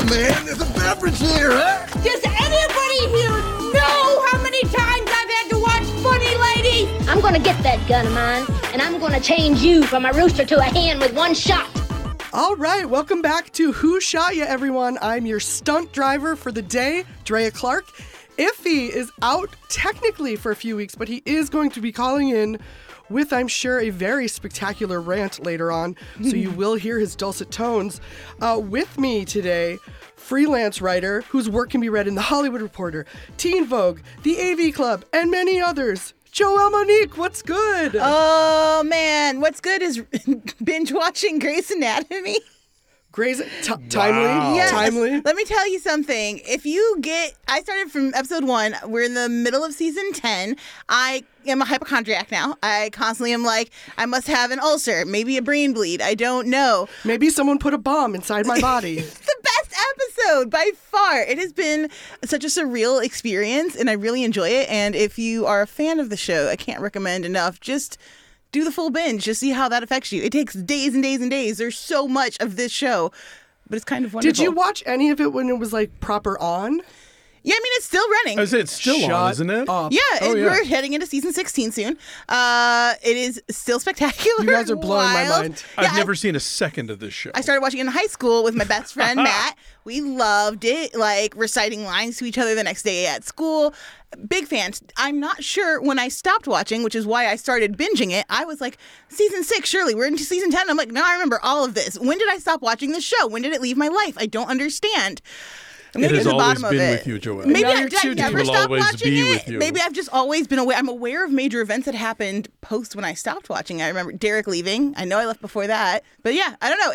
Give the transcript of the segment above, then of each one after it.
man. There's a beverage here, huh? Does anybody here know how many times I've had to watch Funny Lady? I'm gonna get that gun of mine, and I'm gonna change you from a rooster to a hen with one shot. All right, welcome back to Who Shot Ya, everyone. I'm your stunt driver for the day, Drea Clark. Iffy is out technically for a few weeks, but he is going to be calling in with, I'm sure, a very spectacular rant later on, so you will hear his dulcet tones. With me today, freelance writer whose work can be read in The Hollywood Reporter, Teen Vogue, The AV Club, and many others. Joelle Monique, what's good? Oh, man. What's good is binge watching Grey's Anatomy. Grey's timely. Wow. Yes. Timely. Let me tell you something. I started from episode 1. We're in the middle of season 10. I am a hypochondriac now. I constantly am like, I must have an ulcer, maybe a brain bleed. I don't know. Maybe someone put a bomb inside my body. It's the best episode by far. It has been such a surreal experience, and I really enjoy it. And if you are a fan of the show, I can't recommend enough. Just do the full binge. Just see how that affects you. It takes days and days and days. There's so much of this show, but it's kind of wonderful. Did you watch any of it when it was like proper on? Yeah, I mean, it's still running. I say it's still on, isn't it? Up. Yeah, Oh, yeah. We're heading into season 16 soon. It is still spectacular. You guys are blowing my wild. mind. I've Yeah, never seen a second of this show. I started watching it in high school with my best friend, Matt. We loved it, like reciting lines to each other the next day at school. Big fans. I'm not sure when I stopped watching, which is why I started binging it. I was like, season 6, surely. We're into season 10. I'm like, no, I remember all of this. When did I stop watching this show? When did it leave my life? I don't understand. I'm It gonna has get to the always bottom of been it. with you, Joelle. Maybe Now I you're too never deep. Will stopped always watching be it. with you. Maybe I've just always been aware. I'm aware of major events that happened post when I stopped watching. I remember Derek leaving. I know I left before that, but yeah, I don't know.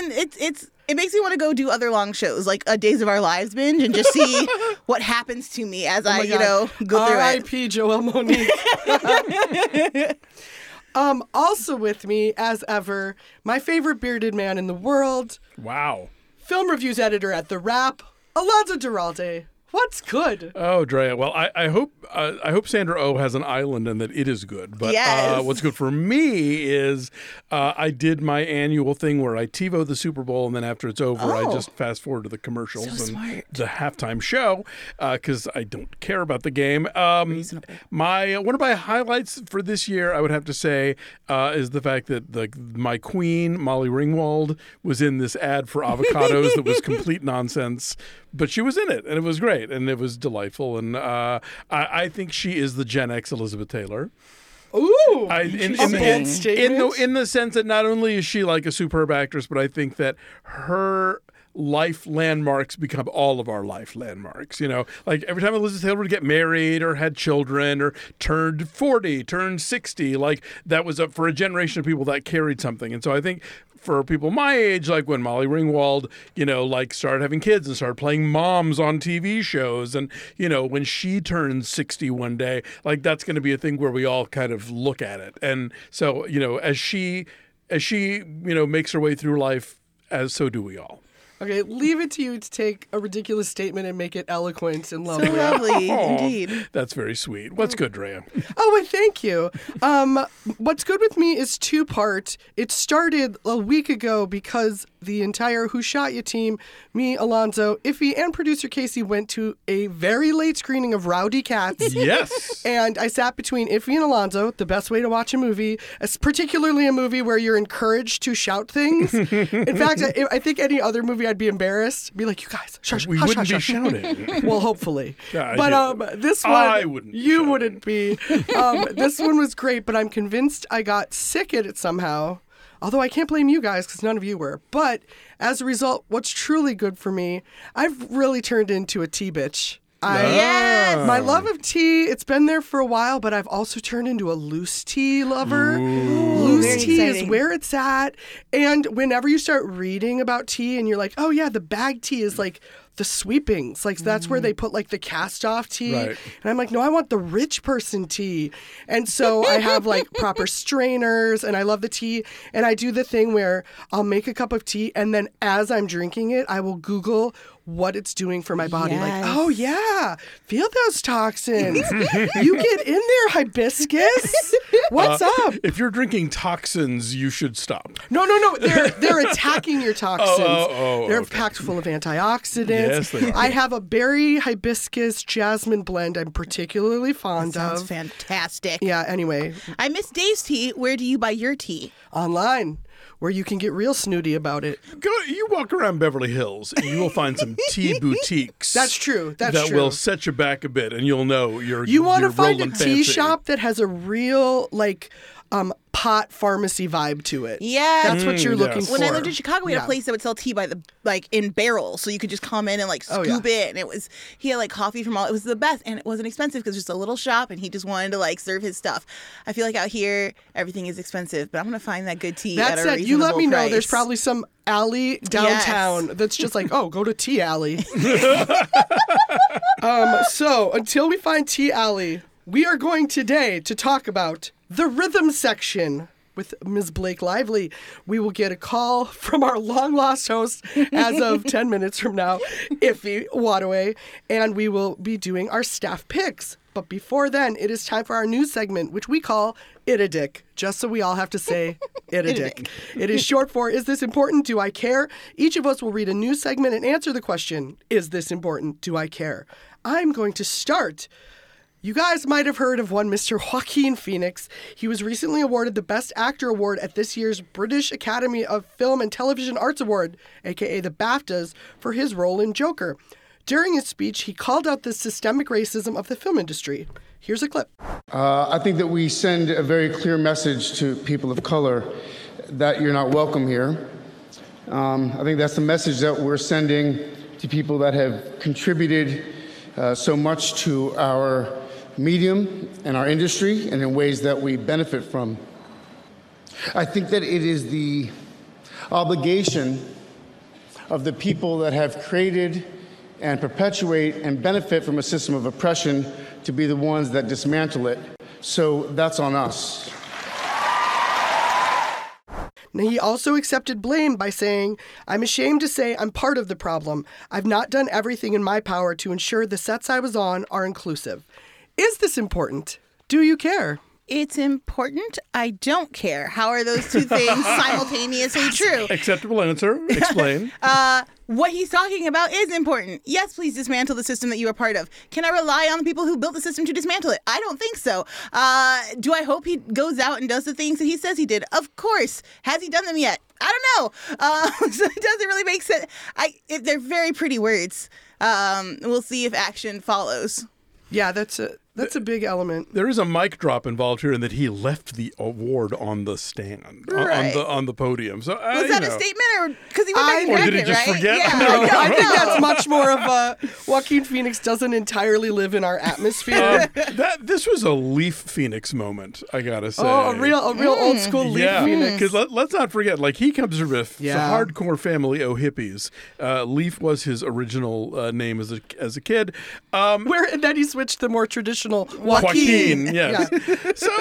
It makes me want to go do other long shows like a Days of Our Lives binge and just see what happens to me as I, go through it. R.I.P. Joelle Monique. Also with me, as ever, my favorite bearded man in the world, Wow. film reviews editor at The Wrap, Alonzo Duralde. What's good? Oh, Drea. Well, I hope Sandra Oh has an island and that it is good. But Yes. what's good for me is I did my annual thing where I TiVo the Super Bowl, and then after it's over, I Oh. just fast forward to the commercials So and smart. the halftime show because I don't care about the game. Reasonable. One of my highlights for this year, I would have to say, is the fact that my queen Molly Ringwald was in this ad for avocados that was complete nonsense, but she was in it, and it was great, and it was delightful, and I think she is the Gen X Elizabeth Taylor. Ooh, In a bold statement. in the sense that not only is she like a superb actress, but I think that her life landmarks become all of our life landmarks. You know, like every time Elizabeth Taylor would get married or had children or turned 40, turned 60, like that was for a generation of people that carried something. And so I think for people my age, like when Molly Ringwald, like started having kids and started playing moms on TV shows, and, when she turns 60 one day, like that's going to be a thing where we all kind of look at it. And so, as she makes her way through life, so do we all. Okay, leave it to you to take a ridiculous statement and make it eloquent and lovely. So lovely, Oh, indeed. That's very sweet. What's good, Drea? Oh, and thank you. What's good with me is two-part. It started a week ago because the entire Who Shot Ya team, me, Alonzo, Iffy, and producer Casey went to a very late screening of Rowdy Cats. Yes. And I sat between Iffy and Alonzo, the best way to watch a movie, particularly a movie where you're encouraged to shout things. In fact, I think any other movie I'd be embarrassed. Be like, you guys, shush, We hush, wouldn't hush, be hush. shouting. Well, hopefully. Yeah, But this one, I wouldn't be you shouting. wouldn't be. This one was great, but I'm convinced I got sick at it somehow. Although I can't blame you guys because none of you were. But as a result, what's truly good for me, I've really turned into a tea bitch. Yes! My love of tea, it's been there for a while, but I've also turned into a loose tea lover. Loose very tea is exciting. where it's at. And whenever you start reading about tea and you're like, oh yeah, the bag tea is like the sweepings. Like that's where they put like the cast off tea. Right. And I'm like, no, I want the rich person tea. And so I have like proper strainers and I love the tea. And I do the thing where I'll make a cup of tea and then as I'm drinking it, I will Google what it's doing for my body. Yes. Like, oh yeah, feel those toxins. You get in there, hibiscus. What's up? If you're drinking toxins, you should stop. No. They're attacking your toxins. They're okay. packed full of antioxidants. Yes, they are. I have a berry hibiscus jasmine blend I'm particularly fond Sounds of. fantastic. Yeah, anyway, I miss Dave's tea. Where do you buy your tea? online where you can get real snooty about it. You walk around Beverly Hills and you will find some tea boutiques. That's true. That's that true. will set you back a bit and you'll know you're You want to you're find a rolling tea fancy. shop that has a real like pot pharmacy vibe to it. Yeah. That's what you're yes. looking for. When I lived in Chicago, we had Yeah. a place that would sell tea by the in barrels, so you could just come in and like Oh, scoop yeah. it, and he had like coffee from all. It was the best, and it wasn't expensive because it was just a little shop, and he just wanted to like serve his stuff. I feel like out here everything is expensive, but I'm gonna find that good tea. That's at a it. You let me know. reasonable There's price. probably some alley downtown that's just like, oh, go to Tea Alley. So until we find Tea Alley, we are going today to talk about the rhythm section with Ms. Blake Lively. We will get a call from our long-lost host as of 10 minutes from now, Iffy Wadaway, and we will be doing our staff picks. But before then, it is time for our news segment, which we call It a Dick, just so we all have to say It a Dick. It is short for Is This Important? Do I Care? Each of us will read a news segment and answer the question, Is this important? Do I care? I'm going to start. You guys might have heard of one Mr. Joaquin Phoenix. He was recently awarded the Best Actor Award at this year's British Academy of Film and Television Arts Award, aka the BAFTAs, for his role in Joker. During his speech, he called out the systemic racism of the film industry. Here's a clip. I think that we send a very clear message to people of color that you're not welcome here. I think that's the message that we're sending to people that have contributed so much to our medium and our industry and in ways that we benefit from. I think that it is the obligation of the people that have created and perpetuate and benefit from a system of oppression to be the ones that dismantle it. So that's on us. Now, he also accepted blame by saying, I'm ashamed to say I'm part of the problem. I've not done everything in my power to ensure the sets I was on are inclusive. Is this important? Do you care? It's important. I don't care. How are those two things simultaneously true? Acceptable answer. Explain. What he's talking about is important. Yes, please dismantle the system that you are part of. Can I rely on the people who built the system to dismantle it? I don't think so. Do I hope he goes out and does the things that he says he did? Of course. Has he done them yet? I don't know. So it doesn't really make sense. They're very pretty words. We'll see if action follows. Yeah, that's a big element. There is a mic drop involved here in that he left the award on the stand, Right. on the podium. So Was that a statement, or because he went back and Or grabbed did he it, just right? forget? Yeah. No, I I think don't know. that's much more of a Joaquin Phoenix doesn't entirely live in our atmosphere. This was a Leaf Phoenix moment, I gotta say. Oh, a real old school Leaf Yeah, Phoenix. because let's not forget, like he comes from a Yeah. hardcore family of hippies. Leaf was his original name as a kid. And then he switched the more traditional Joaquin. Yes. So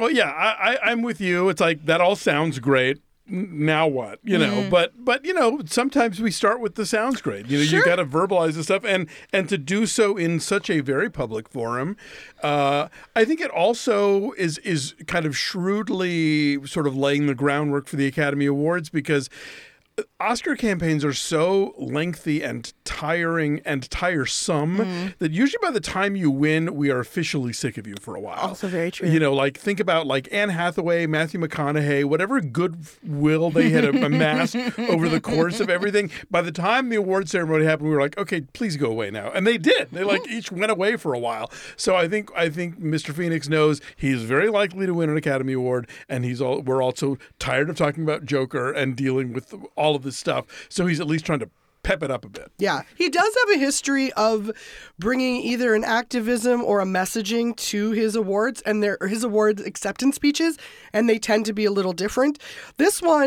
I'm with you. It's like that all sounds great. Now what? But sometimes we start with the sounds great. You got to verbalize the stuff, and to do so in such a very public forum. I think it also is kind of shrewdly sort of laying the groundwork for the Academy Awards, because Oscar campaigns are so lengthy and tiring and tiresome that usually by the time you win, we are officially sick of you for a while. Also very true. Think about like Anne Hathaway, Matthew McConaughey, whatever goodwill they had amassed over the course of everything. By the time the award ceremony happened, we were like, okay, please go away now. And they did. They each went away for a while. So I think Mr. Phoenix knows he's very likely to win an Academy Award, and we're also tired of talking about Joker and dealing with all of this stuff. So he's at least trying to pep it up a bit. Yeah, he does have a history of bringing either an activism or a messaging to his awards and his awards acceptance speeches, and they tend to be a little different. This one,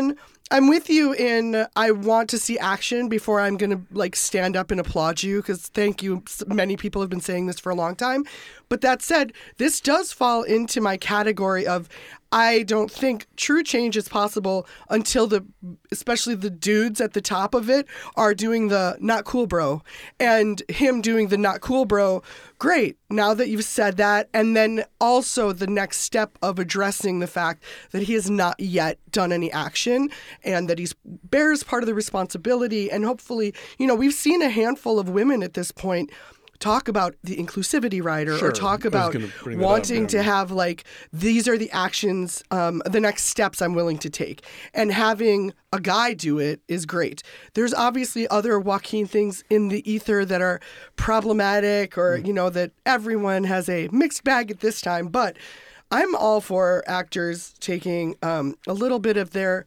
I'm with you in I want to see action before I'm going to like stand up and applaud you because thank you. Many people have been saying this for a long time. But that said, this does fall into my category of I don't think true change is possible until especially the dudes at the top of it are doing the not cool bro and him doing the not cool bro. Great. Now that you've said that, and then also the next step of addressing the fact that he has not yet done any action and that he bears part of the responsibility. And hopefully, we've seen a handful of women at this point talk about the inclusivity rider or talk about wanting to have like, these are the actions, the next steps I'm willing to take. And having a guy do it is great. There's obviously other Joaquin things in the ether that are problematic or, that everyone has a mixed bag at this time. But I'm all for actors taking a little bit of their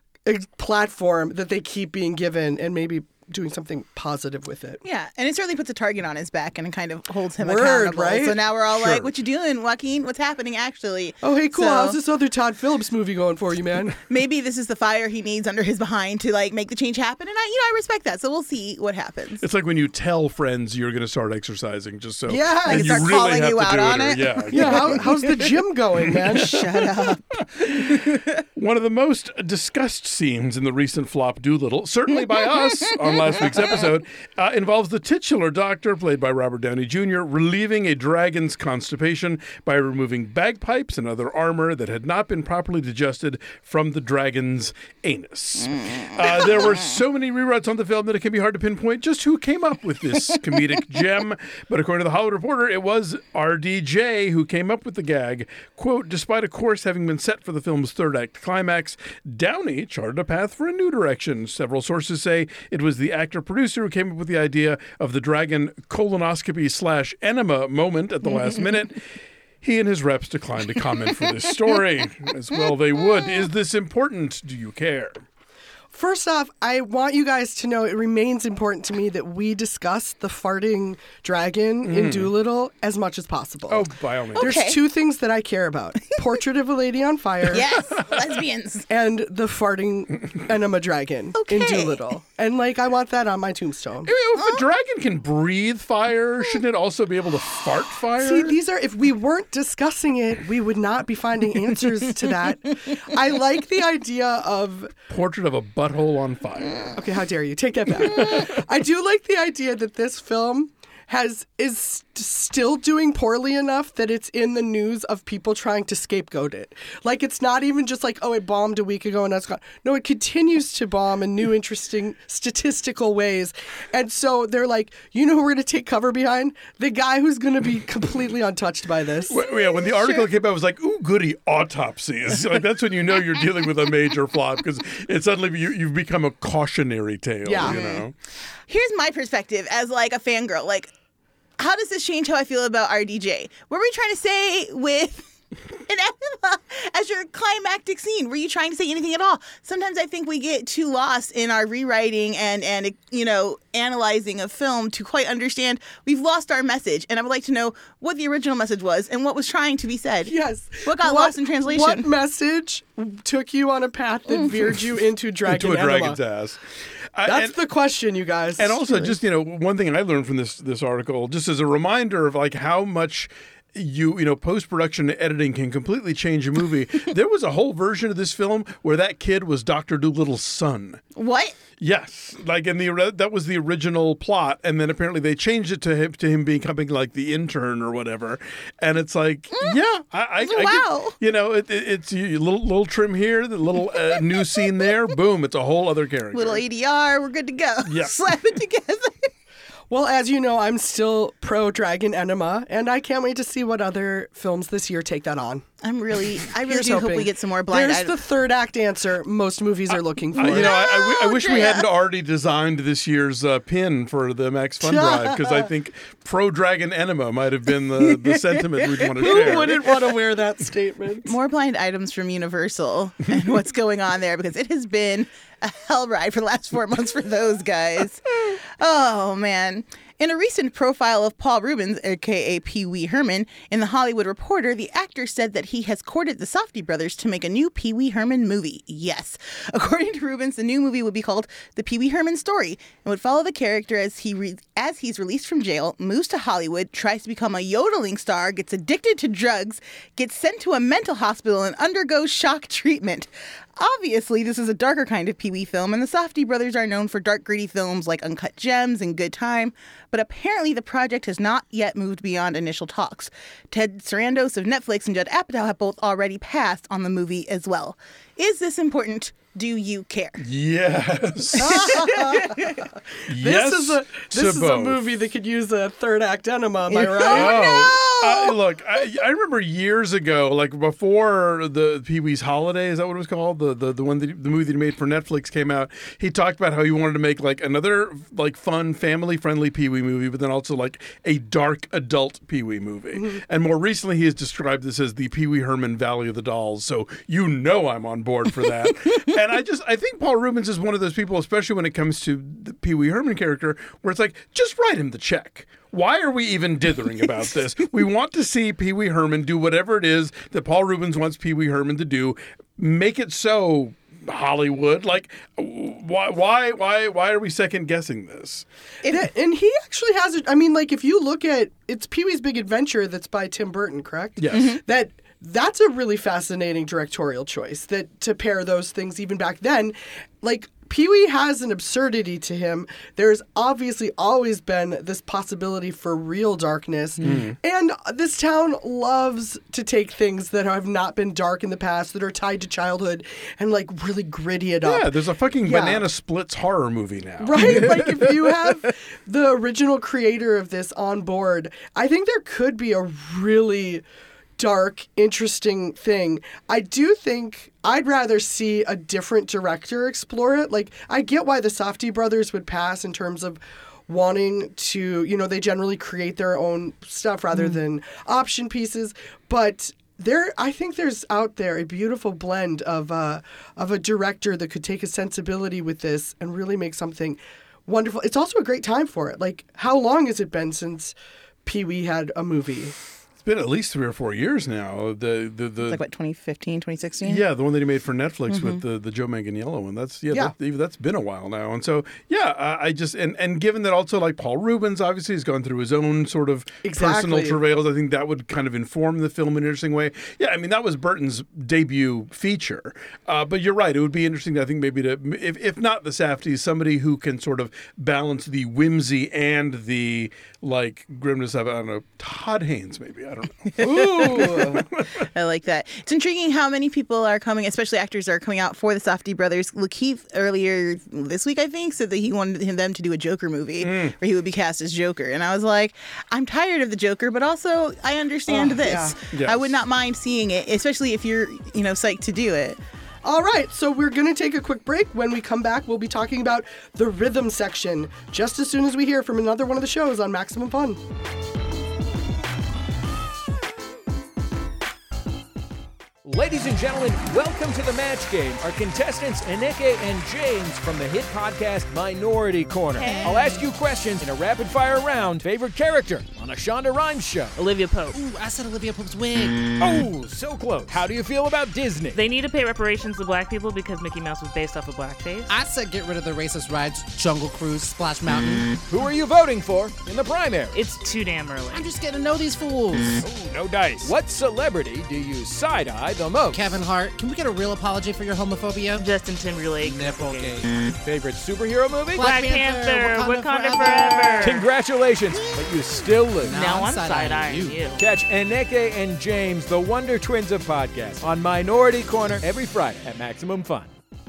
platform that they keep being given and maybe doing something positive with it. Yeah, and it certainly puts a target on his back and it kind of holds him accountable. Right? So now we're all like, what you doing, Joaquin? What's happening actually? Oh, hey, cool. So, how's this other Todd Phillips movie going for you, man? Maybe this is the fire he needs under his behind to like make the change happen. And I respect that. So we'll see what happens. It's like when you tell friends you're going to start exercising just so. Yeah. Like and start you really calling have you to out do on it. it. Yeah. Exactly. Yeah, how's the gym going, man? Shut up. One of the most discussed scenes in the recent flop Doolittle, certainly by us on last week's episode, involves the titular doctor, played by Robert Downey Jr., relieving a dragon's constipation by removing bagpipes and other armor that had not been properly digested from the dragon's anus. There were so many rewrites on the film that it can be hard to pinpoint just who came up with this comedic gem. But according to The Hollywood Reporter, it was RDJ who came up with the gag. Quote, despite a course having been set for the film's third act climax, Downey charted a path for a new direction. Several sources say it was the actor-producer who came up with the idea of the dragon colonoscopy/enema moment at the last minute. He and his reps declined to comment for this story. As well they would. Is this important? Do you care? First off, I want you guys to know it remains important to me that we discuss the farting dragon in Doolittle as much as possible. Oh, by all means. There's two things that I care about. Portrait of a Lady on Fire. Yes, lesbians. And the farting enema dragon in Doolittle. And, I want that on my tombstone. If a dragon can breathe fire, shouldn't it also be able to fart fire? See, if we weren't discussing it, we would not be finding answers to that. I like the idea of... Portrait of a butthole on fire. Okay, how dare you? Take that back. I do like the idea that this film is still doing poorly enough that it's in the news of people trying to scapegoat it. It's not even just it bombed a week ago and that's gone. No, it continues to bomb in new, interesting statistical ways. And so they're like, who we're going to take cover behind? The guy who's going to be completely untouched by this. Yeah, when the article came out, it was like, ooh, goody, autopsies. That's when you know you're dealing with a major flop because it's suddenly you've become a cautionary tale. Yeah. Here's my perspective as a fangirl. How does this change how I feel about RDJ? What were you trying to say with an enema as your climactic scene? Were you trying to say anything at all? Sometimes I think we get too lost in our rewriting and analyzing a film to quite understand we've lost our message. And I would like to know what the original message was and what was trying to be said. Yes. What got lost in translation? What message took you on a path that veered you into dragon into a enema? dragon's ass. That's the question, you guys. And also, just, one thing I learned from this article, just as a reminder of how much post-production editing can completely change a movie. There was a whole version of this film where that kid was Dr. Doolittle's son. What? Yes, that was the original plot, and then apparently they changed it to him becoming the intern or whatever. And it's wow. It's a little trim here, the little new scene there. Boom, it's a whole other character. Little ADR, we're good to go. Yeah. Slap it together. Well, as you know, I'm still pro Dragon Enema, and I can't wait to see what other films this year take that on. I really Here's do hope hoping. we get some more blind There's the third act answer most movies are looking for. I wish we hadn't already designed this year's pin for the Max Fun Drive, because I think pro Dragon Enema might have been the sentiment we'd want to share. Who wouldn't want to wear that statement? More blind items from Universal and what's going on there, because it has been a hell ride for the last 4 months for those guys. Oh, man. In a recent profile of Paul Reubens, aka Pee Wee Herman, in The Hollywood Reporter, the actor said that he has courted the Safdie brothers to make a new Pee Wee Herman movie. Yes. According to Reubens, the new movie would be called The Pee Wee Herman Story and would follow the character as he's released from jail, moves to Hollywood, tries to become a yodeling star, gets addicted to drugs, gets sent to a mental hospital, and undergoes shock treatment. Obviously, this is a darker kind of Pee Wee film, and the Safdie brothers are known for dark, gritty films like Uncut Gems and Good Time, but apparently the project has not yet moved beyond initial talks. Ted Sarandos of Netflix and Judd Apatow have both already passed on the movie as well. Is this important? Do you care? Yes. This is a movie that could use a third act enema, am I right? Look, I remember years ago, like before the Pee Wee's Holiday, is that what it was called? The movie that he made for Netflix came out. He talked about how he wanted to make like another like fun, family friendly Pee Wee movie, but then also like a dark adult Pee Wee movie. Mm-hmm. And more recently, he has described this as the Pee Wee Herman Valley of the Dolls. So you know I'm on board for that. And I think Paul Reubens is one of those people, especially when it comes to the Pee Wee Herman character, where it's like, just write him the check. Why are we even dithering about this? We want to see Pee Wee Herman do whatever it is that Paul Reubens wants Pee Wee Herman to do. Make it so, Hollywood. Like, why are we second guessing this? And he actually has it. I mean, like, if you look at it's Pee Wee's Big Adventure, that's by Tim Burton, correct? Yes. Mm-hmm. That's a really fascinating directorial choice, that to pair those things even back then. Like, Pee Wee has an absurdity to him. There's obviously always been this possibility for real darkness. Mm. And this town loves to take things that have not been dark in the past, that are tied to childhood, and like really gritty it up. Yeah, there's a fucking Banana Splits horror movie now. Right? Like, if you have the original creator of this on board, I think there could be a really dark, interesting thing. I do think I'd rather see a different director explore it. Like, I get why the Safdie brothers would pass in terms of wanting to, they generally create their own stuff rather than option pieces. But I think there's out there a beautiful blend of a director that could take a sensibility with this and really make something wonderful. It's also a great time for it. Like, how long has it been since Pee Wee had a movie? Been at least 3 or 4 years now. It's like what, 2015, 2016? Yeah, the one that he made for Netflix with the Joe Manganiello one. That's been a while now. And so I just and given that also like Paul Reubens obviously has gone through his own sort of personal travails, I think that would kind of inform the film in an interesting way. Yeah, I mean that was Burton's debut feature. But you're right, it would be interesting I think maybe to if not the Safdies, somebody who can sort of balance the whimsy and the like grimness of, I don't know, Todd Haynes maybe. I don't know. Ooh. I like that. It's intriguing how many people are coming, especially actors, are coming out for the Safdie brothers. Lakeith earlier this week, I think, said that he wanted them to do a Joker movie where he would be cast as Joker. And I was like, I'm tired of the Joker, but also I understand this. Yeah. Yes. I would not mind seeing it, especially if you're, psyched to do it. All right, so we're going to take a quick break. When we come back, we'll be talking about the rhythm section just as soon as we hear from another one of the shows on Maximum Fun. Ladies and gentlemen, welcome to the match game. Our contestants, Eneke and James from the hit podcast Minority Corner. Hey. I'll ask you questions in a rapid-fire round. Favorite character on a Shonda Rhimes show? Olivia Pope. Ooh, I said Olivia Pope's wig. Oh, so close. How do you feel about Disney? They need to pay reparations to black people because Mickey Mouse was based off of blackface. I said get rid of the racist rides, Jungle Cruise, Splash Mountain. Who are you voting for in the primary? It's too damn early. I'm just getting to know these fools. Oh, no dice. What celebrity do you side-eye the most? Kevin Hart, can we get a real apology for your homophobia? Justin Timberlake. Nipplegate. Favorite superhero movie? Black Panther. Wakanda forever. Congratulations, but you still lose. Now I'm side-eyeing you. Catch Eneke and James, the Wonder Twins of podcasts, on Minority Corner every Friday at Maximum Fun.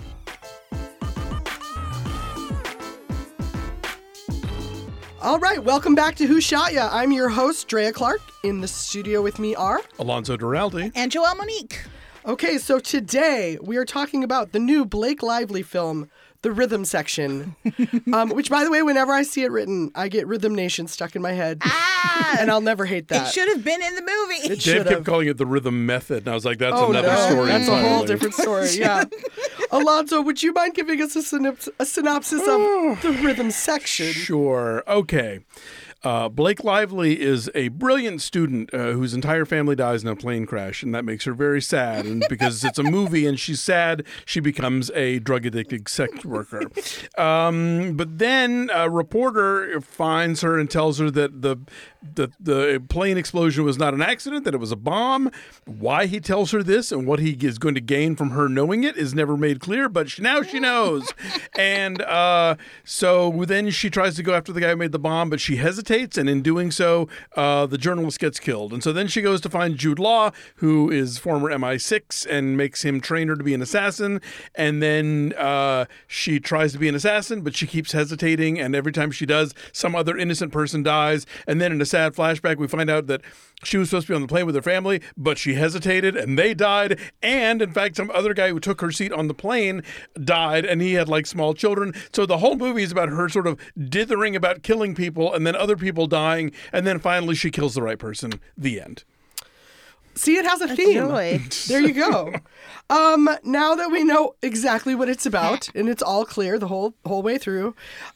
All right, welcome back to Who Shot Ya? I'm your host, Drea Clark. In the studio with me are Alonzo Duralde and Joelle Monique. Okay, so today we are talking about the new Blake Lively film, the rhythm section, which, by the way, whenever I see it written, I get Rhythm Nation stuck in my head. And I'll never hate that. It should have been in the movie. Dave kept calling it the rhythm method, and I was like, that's another story. That's a whole entirely. different story, yeah. Alonzo, would you mind giving us a synopsis of the rhythm section? Sure. Okay. Blake Lively is a brilliant student whose entire family dies in a plane crash, and that makes her very sad. And because it's a movie and she's sad, she becomes a drug-addicted sex worker. But then a reporter finds her and tells her that the plane explosion was not an accident, that it was a bomb. Why he tells her this and what he is going to gain from her knowing it is never made clear, but now she knows. And so then she tries to go after the guy who made the bomb, but she hesitates. And in doing so, the journalist gets killed. And so then she goes to find Jude Law, who is former MI6, and makes him train her to be an assassin. And then she tries to be an assassin, but she keeps hesitating. And every time she does, some other innocent person dies. And then in a sad flashback, we find out that she was supposed to be on the plane with her family, but she hesitated and they died. And in fact, some other guy who took her seat on the plane died, and he had like small children. So the whole movie is about her sort of dithering about killing people and then other people dying. And then finally she kills the right person. The end. See, it has a theme. Joy. There you go. Now that we know exactly what it's about, and it's all clear the whole way through,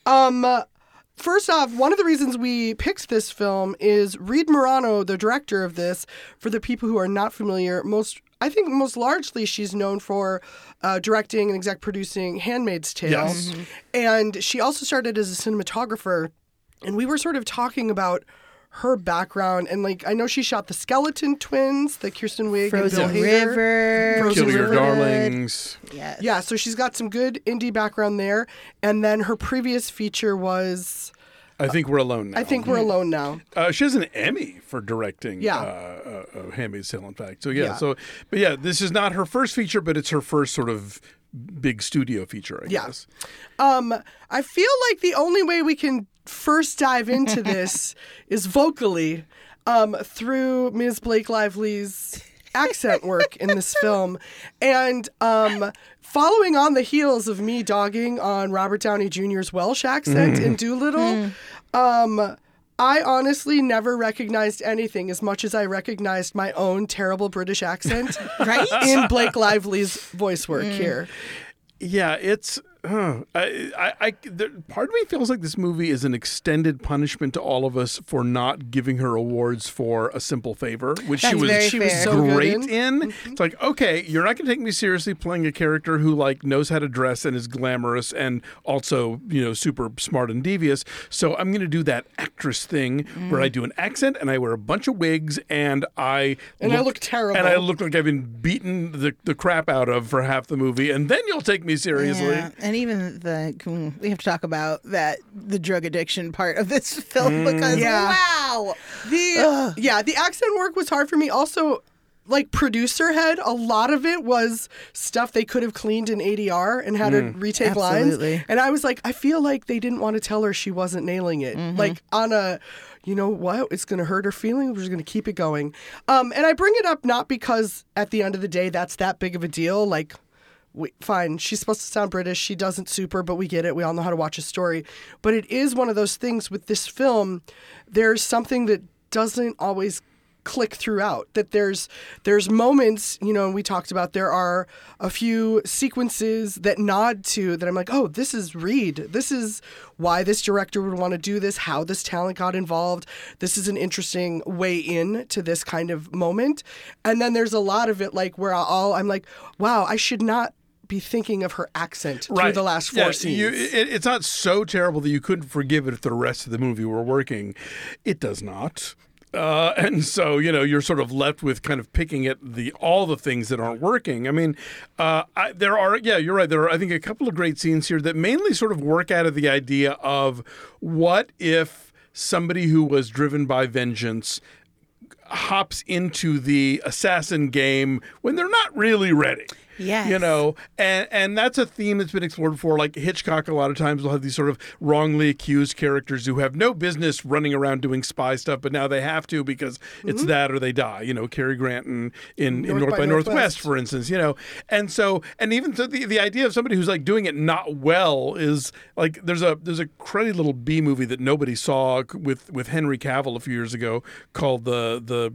first off, one of the reasons we picked this film is Reed Morano, the director of this. For the people who are not familiar, I think most largely she's known for directing and exec producing Handmaid's Tale. Yes. And she also started as a cinematographer. And we were sort of talking about her background, and like I know she shot the Skeleton Twins, the Kirsten Wiig Frozen and Bill Hader. River, Frozen Kill Your River. Darlings. Yes. Yeah, so she's got some good indie background there. And then her previous feature was I Think We're Alone Now. I Think We're Alone Now. She has an Emmy for directing Handmaid's Tale, in fact. So, yeah. This is not her first feature, but it's her first sort of big studio feature, I guess. I feel like the only way we can first dive into this is vocally through Ms. Blake Lively's accent work in this film. And following on the heels of me dogging on Robert Downey Jr.'s Welsh accent in Dolittle, I honestly never recognized anything as much as I recognized my own terrible British accent in Blake Lively's voice work here. Yeah, it's part of me feels like this movie is an extended punishment to all of us for not giving her awards for A Simple Favor, which she was so great good in. It's like, okay, you're not going to take me seriously playing a character who like knows how to dress and is glamorous and also, super smart and devious. So I'm going to do that actress thing where I do an accent and I wear a bunch of wigs and I look terrible. And I look like I've been beaten the crap out of for half the movie, and then you'll take me seriously. Yeah. And even we have to talk about the drug addiction part of this film because wow, the accent work was hard for me. Also, like producer head, a lot of it was stuff they could have cleaned in ADR and had her retake lines. And I was like, I feel like they didn't want to tell her she wasn't nailing it. Like on a, you know what, it's going to hurt her feelings. We're just going to keep it going. And I bring it up not because at the end of the day that's that big of a deal. Like, fine, she's supposed to sound British. She doesn't super, but we get it. We all know how to watch a story. But it is one of those things with this film, there's something that doesn't always click throughout. That there's moments, we talked about, there are a few sequences that nod to that I'm like, oh, this is Reed. This is why this director would want to do this, how this talent got involved. This is an interesting way in to this kind of moment. And then there's a lot of it like where I'm like, wow, I should not be thinking of her accent through the last four scenes. It's not so terrible that you couldn't forgive it if the rest of the movie were working. It does not. And so, you're sort of left with kind of picking at all the things that aren't working. I mean, you're right. There are, I think, a couple of great scenes here that mainly sort of work out of the idea of what if somebody who was driven by vengeance hops into the assassin game when they're not really ready. Yes. You know, and that's a theme that's been explored before. Like Hitchcock, a lot of times will have these sort of wrongly accused characters who have no business running around doing spy stuff, but now they have to because it's that or they die. You know, Cary Grant in North by Northwest, for instance. You know, and even so, the idea of somebody who's like doing it not well is like there's a cruddy little B movie that nobody saw with Henry Cavill a few years ago called the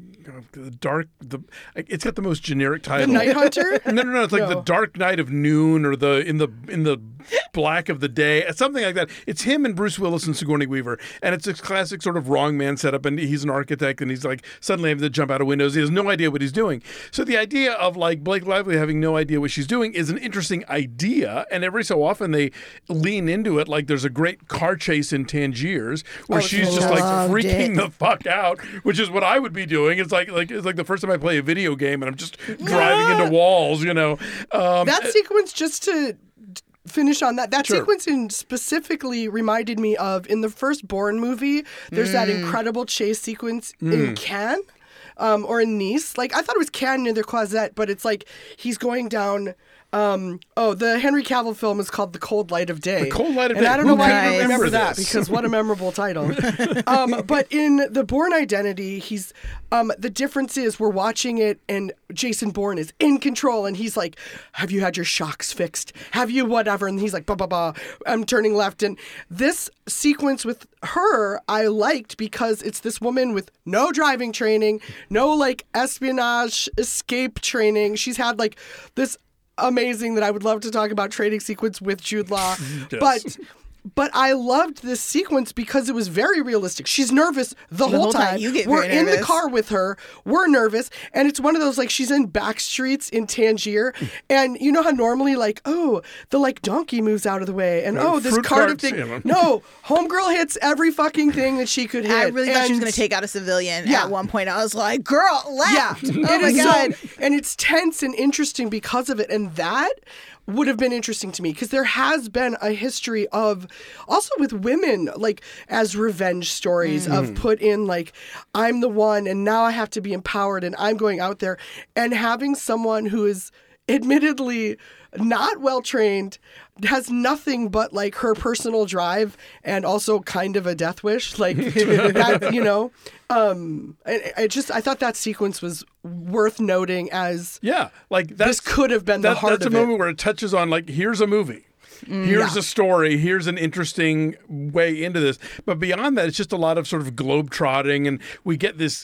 dark. It's got the most generic title. The Night Hunter? No. It's like the Dark Night of Noon or in the Black of the Day, something like that. It's him and Bruce Willis and Sigourney Weaver, and it's a classic sort of wrong man setup. And he's an architect, and he's like suddenly having to jump out of windows. He has no idea what he's doing. So the idea of like Blake Lively having no idea what she's doing is an interesting idea, and every so often they lean into it. Like there's a great car chase in Tangiers where she's just like freaking the fuck out, which is what I would be doing. It's like the first time I play a video game and I'm just driving into walls, you know. That sequence, just to finish on that Sure. sequence specifically reminded me of, in the first Bourne movie, there's that incredible chase sequence in Cannes or in Nice. Like, I thought it was Cannes near the Croisette, but it's like he's going down... the Henry Cavill film is called The Cold Light of Day. The Cold Light of and Day. I don't know why Nice. you remember that, this? because what a memorable title. But in The Bourne Identity, he's the difference is we're watching it and Jason Bourne is in control and he's like, have you had your shocks fixed? Have you whatever? And he's like, I'm turning left. And this sequence with her, I liked because it's this woman with no driving training, no like espionage escape training. She's had like this amazing that I would love to talk about training sequence with Jude Law. Yes. But I loved this sequence because it was very realistic. She's nervous the whole time. You get We're very in the nervous. car with her. We're nervous. And it's one of those, like, she's in back streets in Tangier. And you know how normally, like, oh, the, like, donkey moves out of the way. And, oh, this fruit cart carts, thing. you know. No, homegirl hits every fucking thing that she could hit. I really thought she was And- going to take out a civilian Yeah. at one point. I was like, girl, left. Yeah. Oh It my is God. and it's tense and interesting because of it. And that would have been interesting to me because there has been a history of also with women, like as revenge stories of put in like, I'm the one and now I have to be empowered and I'm going out there, and having someone who is admittedly not well trained, has nothing but like her personal drive and also kind of a death wish, like that, you know. I thought that sequence was worth noting as like this could have been the heart that's of a it. moment where it touches on like here's a movie. Here's a story. Here's an interesting way into this. But beyond that, it's just a lot of sort of globe-trotting, and we get this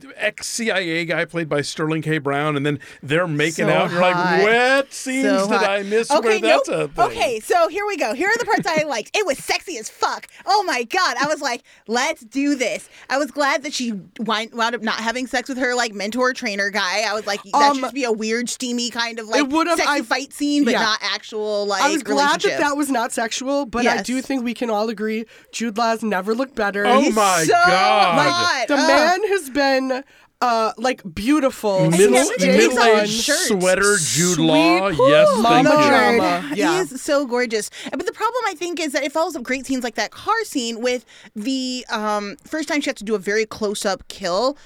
ex-CIA guy played by Sterling K. Brown, and then they're making So out. And you're hot. like, what scenes So did hot. I miss Okay, where that's nope. a thing? Okay, so here we go. Here are the parts I liked. It was sexy as fuck. Oh my God. I was like, let's do this. I was glad that she wound up not having sex with her like mentor trainer guy. I was like, that should just be a weird, steamy kind of like it would've- sexy fight scene, but yeah. not actual like I was glad relationship. that was not sexual, but I Yes. do think we can all agree Jude Law's never looked better. Oh He's my so God. hot. The man has been like beautiful. Middle- since day middle-aged one. sweater Jude Sweet Law. Yes, thank mama you. drama. Yeah. He is so gorgeous. But the problem, I think, is that it follows up great scenes like that car scene with the first time she has to do a very close-up kill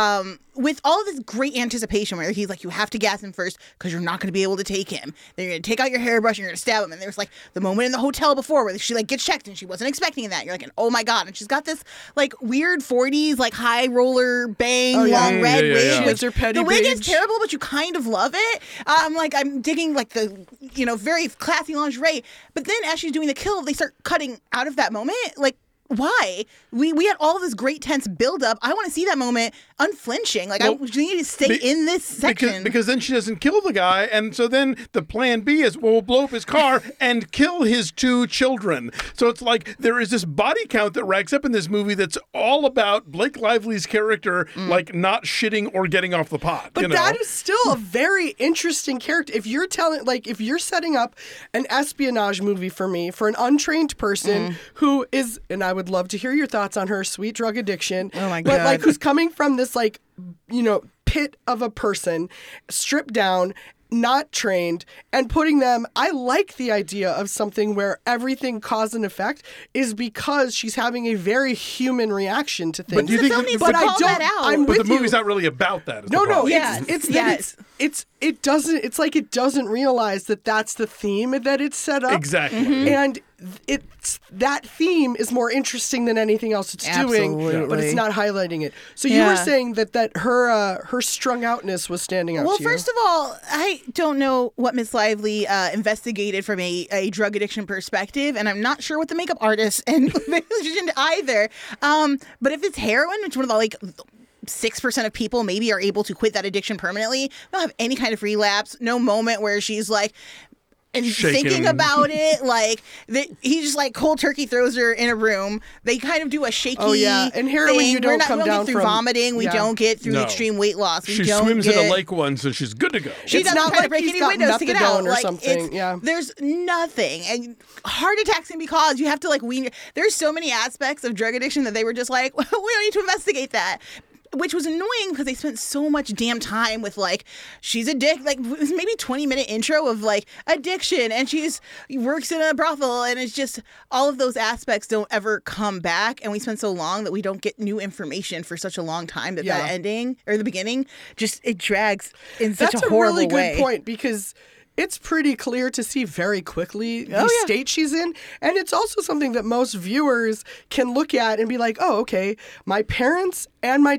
with all of this great anticipation where he's like, you have to gas him first because you're not going to be able to take him. Then you're going to take out your hairbrush and you're going to stab him. And there's like the moment in the hotel before where she like gets checked and she wasn't expecting that. You're like, oh my God. And she's got this like weird 40s, like high roller bang, long red Yeah, yeah, wig. yeah. She has her petty The wig is beige. terrible, but you kind of love it. I'm digging like the, very classy lingerie. But then as she's doing the kill, they start cutting out of that moment. Like, why? We had all this great tense buildup. I want to see that moment unflinching. Like, Well, I need to stay in this section. Because then she doesn't kill the guy, and so then the plan B is, well, we'll blow up his car and kill his 2 children. So it's like there is this body count that racks up in this movie that's all about Blake Lively's character, like not shitting or getting off the pot. But you know? that is still a very interesting character. If you're if you're setting up an espionage movie for me, for an untrained person who is, and I would love to hear your thoughts on her sweet drug addiction. Oh my But like God. who's coming from this pit of a person, stripped down, not trained and putting them. I like the idea of something where everything cause and effect is because she's having a very human reaction to things. But do you think film needs but to I call don't. that out. I'm But with the movie's you. not really about that. Is No, the problem. it doesn't. It's like it doesn't realize that that's the theme that it's set up. Exactly. And it's that theme is more interesting than anything else it's doing, but Absolutely. it's not highlighting it. So you were saying that her strung outness was standing out Well, to you. first of all, I don't know what Miss Lively investigated from a drug addiction perspective, and I'm not sure what the makeup artist and musician either. But if it's heroin, which one of the 6% of people maybe are able to quit that addiction permanently, don't have any kind of relapse, no moment where she's like, and Shaking. thinking about it, he just cold turkey throws her in a room. They kind of do a shaky. Oh, yeah. And heroin, thing. you don't we come don't down get through from- vomiting. We yeah. don't get through No. extreme weight loss. We She don't swims get, in a lake once, and she's good to go. She It's doesn't not try to like break he's any got windows to get out. methadone or something, yeah. There's nothing. And heart attacks can be caused. You have to wean. There's so many aspects of drug addiction that they were just like, we don't need to investigate that. Which was annoying because they spent so much damn time with she's addicted. It was maybe 20-minute intro of addiction, and she works in a brothel, and it's just all of those aspects don't ever come back. And we spend so long that we don't get new information for such a long time that ending or the beginning it drags in such That's a horrible really way. good point because it's pretty clear to see very quickly the Oh, yeah. state she's in. And it's also something that most viewers can look at and be like, oh, okay, my parents and my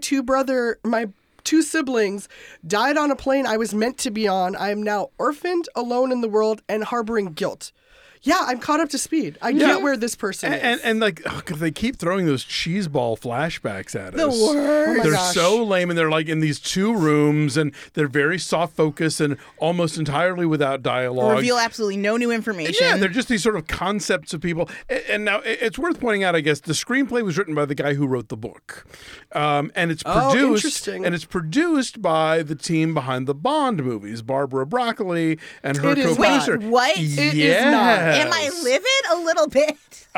two siblings died on a plane I was meant to be on. I am now orphaned, alone in the world, and harboring guilt. Yeah, I'm caught up to speed. I get where this person is. And they keep throwing those cheeseball flashbacks at us. The worst. Oh my They're gosh. so lame, and they're in these two rooms, and they're very soft focus and almost entirely without dialogue. Reveal absolutely no new information. Yeah, they're just these sort of concepts of people. And now it's worth pointing out, I guess, the screenplay was written by the guy who wrote the book, and it's produced. interesting. And it's produced by the team behind the Bond movies, Barbara Broccoli and her It is co-producer. Wait, what? It is not. Am I living a little bit?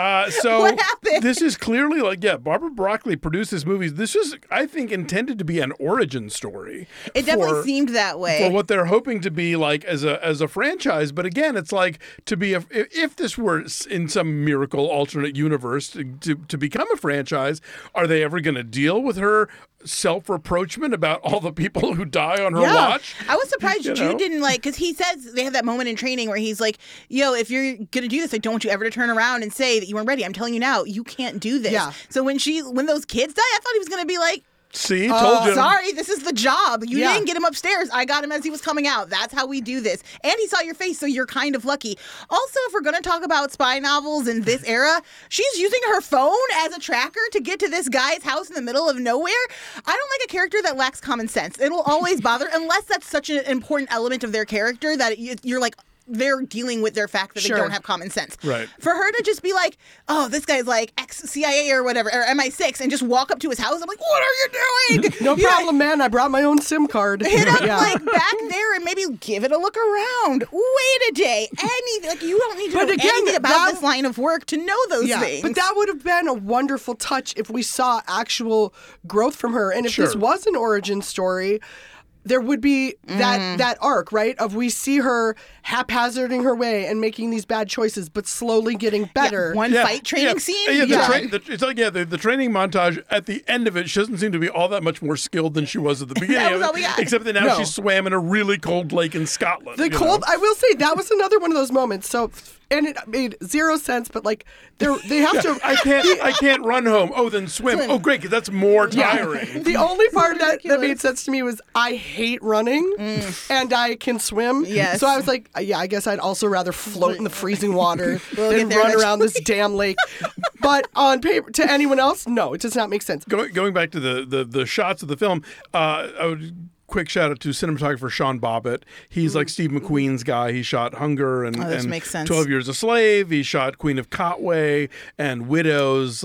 So What happened? this is clearly Barbara Broccoli produced this movie. This is, I think, intended to be an origin story. It definitely for- seemed that way. For what they're hoping to be as a franchise, but again, it's to be if this were in some miracle alternate universe to become a franchise, are they ever going to deal with her self-reproachment about all the people who die on her watch? I was surprised You Jude know? didn't because he says they have that moment in training where he's like, yo, if you're going to do this, I don't want you ever to turn around and say that you weren't ready. I'm telling you now, you can't do this. Yeah. So when those kids die, I thought he was going to be like, See, told you. sorry, this is the job. You Yeah. didn't get him upstairs. I got him as he was coming out. That's how we do this. And he saw your face, so you're kind of lucky. Also, if we're going to talk about spy novels in this era, she's using her phone as a tracker to get to this guy's house in the middle of nowhere. I don't like a character that lacks common sense. It'll always bother, unless that's such an important element of their character that you're like, they're dealing with their fact that Sure. they don't have common sense. Right. For her to just be like, oh, this guy's ex-CIA or whatever, or MI6, and just walk up to his house, I'm like, what are you doing? No You know, problem, man. I brought my own SIM card. hit up Yeah. back there and maybe give it a look around. Wait a day. Anything you don't need to But know again, anything about that- this line of work to know those things. But that would have been a wonderful touch if we saw actual growth from her. And if this Sure. was an origin story, there would be that arc, right? Of we see her haphazarding her way and making these bad choices, but slowly getting better. One fight training scene. Yeah, Yeah. it's the training montage at the end of it. She doesn't seem to be all that much more skilled than she was at the beginning That of was it, all we got. except that now No. she swam in a really cold lake in Scotland. The cold, I will say that was another one of those moments. So, and it made zero sense, but they have to. I can't run home. Oh, then swim. Oh, great, because that's more tiring. The only part that ridiculous. made sense to me was I hate running and I can swim. Yes. So I was like, yeah, I guess I'd also rather float in the freezing water We'll than get there run eventually. around this damn lake. But on paper, to anyone else, no, it does not make sense. Going back to the shots of the film, I would quick shout out to cinematographer Sean Bobbitt. He's like Steve McQueen's guy. He shot Hunger and, this and makes sense. 12 Years a Slave. He shot Queen of Kotway and Widows.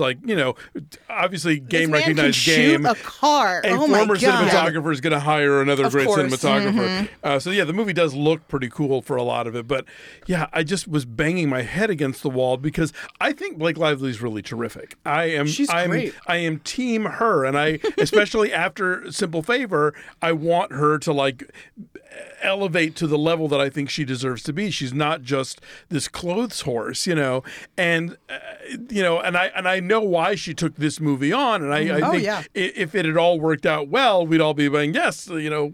Obviously game This man can recognized shoot game. a car. A Oh my former God. cinematographer is going to hire another Of great course. cinematographer. So yeah, the movie does look pretty cool for a lot of it. But yeah, I just was banging my head against the wall because I think Blake Lively's really terrific. She's great. I am team her, and I especially after Simple Favor, I want her to elevate to the level that I think she deserves to be. She's not just this clothes horse, and and I know why she took this movie on, and I think if it had all worked out well, we'd all be saying yes,